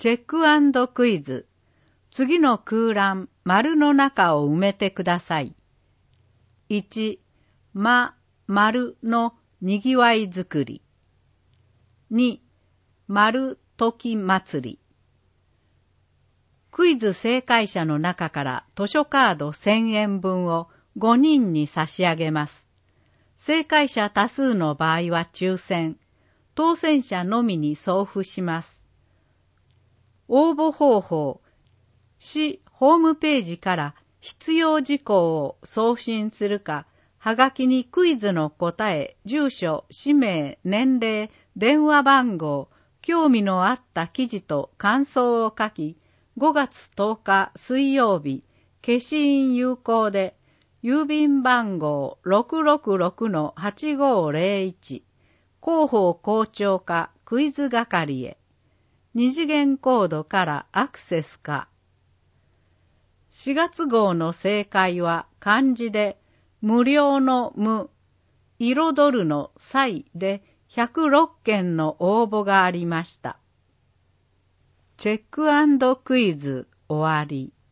チェック&クイズ。次の空欄、丸の中を埋めてください。1、丸のにぎわいづくり。2、丸時祭り。クイズ正解者の中から図書カード1000円分を5人に差し上げます。正解者多数の場合は抽選、当選者のみに送付します。応募方法、市ホームページから必要事項を送信するか、はがきにクイズの答え、住所、氏名、年齢、電話番号、興味のあった記事と感想を書き、5月10日水曜日、消印有効で、郵便番号 666-8501、広報校長課クイズ係へ。二次元コードからアクセスか。4月号の正解は漢字で、無料の無、彩るの彩で106件の応募がありました。チェック&クイズ終わり。